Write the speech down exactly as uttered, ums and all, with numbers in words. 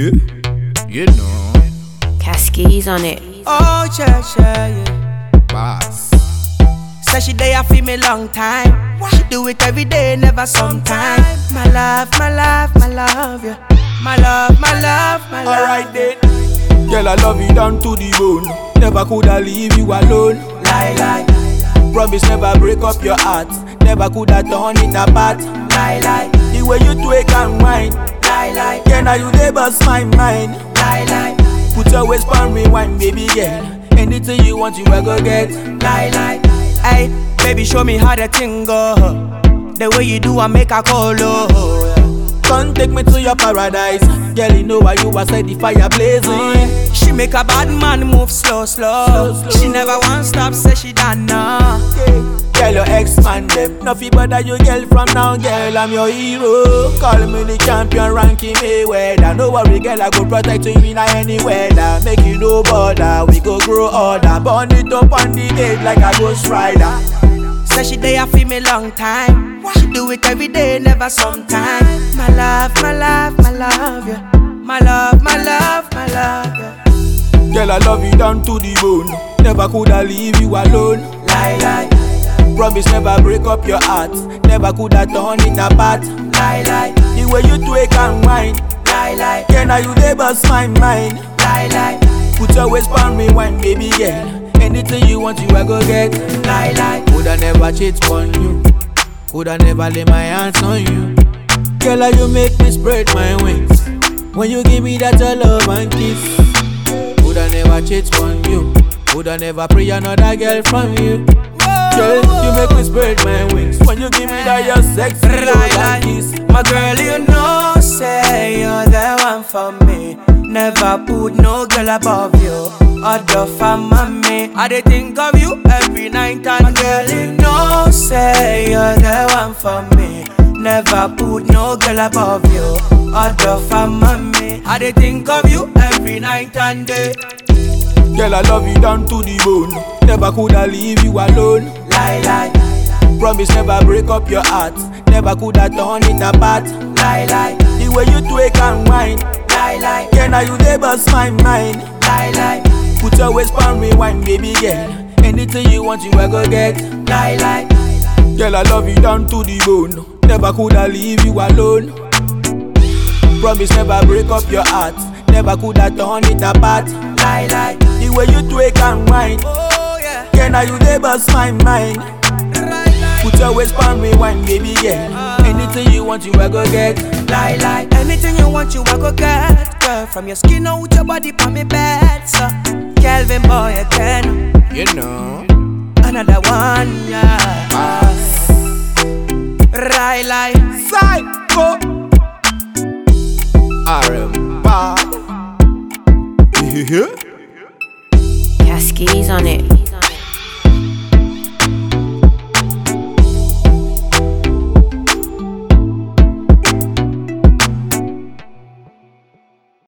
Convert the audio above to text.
yeah, you know. Cascades on it. Oh, yeah, yeah, yeah. Boss. Say she there for me long time. She do it every day, never sometime. My love, my love, my love, yeah. My love, my love, my love. Alright then. Girl, I love you down to the bone. Never could I leave you alone. Lie, lie, Promise never break up your heart. Never could I turn it apart. lie, lie, The way you twake and whine. lie, lie, Yeah, now you dey bust my mind. lie, lie, Put your waist on me, wine, baby girl. Anything you want, you will go get. lie, lie. Hey, baby, show me how the thing go. The way you do, I make a call, oh. Come take me to your paradise. Girl, you know why you was set the fire blazing. She make a bad man move slow, slow. Slow, slow. She never want stop, say she done now. Girl, your ex-man them nothing bother you, girl, from now, girl, I'm your hero. Call me the champion, ranking Mayweather. No worry, girl, I go protect you in any weather. Make you no bother, we go grow older. Burn it up on the bed like a ghost rider. Say she there for me long time. She do it every day, never sometime. My love, my love, my love, yeah. My love, my love, my love, yeah. Girl, I love you down to the bone. Never could I leave you alone. Lie, lie, Promise never break up your heart. Never could I turn it apart. lie, lie, The way you twake and whine. lie, lie, Yeah, now you dey bust my mind. lie, lie, Put your waist on me, wine, baby girl. Anything you want, you will go get. lie, lie. Coulda never cheat on you. Coulda never lay my hands on you. Girl, how you make me spread my wings. When you give me that your love and kiss. Coulda never cheat on you. Coulda never pray another girl from you. Girl, you make me spread my wings. When you give me that your sexy love and kiss. My girl, you know, say you're the one for me. Never put no girl above you. Other for mommy, I dey think of you every night and girl, you know, say you're the one for me. Never put no girl above you. Other for mommy, I dey think of you every night and day. Girl, I love you down to the bone. Never could I leave you alone. Lie, lie, Promise never break up your heart. Never could I turn it apart. lie, lie, The way you twake and whine. lie, lie, Yeah, now you dey bust my mind. lie, lie, Put your waist on me, wine, baby girl. Anything you want, you will go get. lie, lie, Girl, I love you down to the bone. Never could I leave you alone. Promise never break up your heart. Never could I turn it apart. lie, lie. The way you twake and whine. Oh yeah, Yeah, now you dey bust my mind. right, lie. Put your waist on me, wine, baby girl. Anything you want, you will go get. Lie, lie. Anything you want, you I go get. Girl, from your skin out your body, pa me bed, so Kelvin boy again. You know. Another one, yeah. Boss. Right, lie. Psycho. R M bad. Yeah. Cascades on it.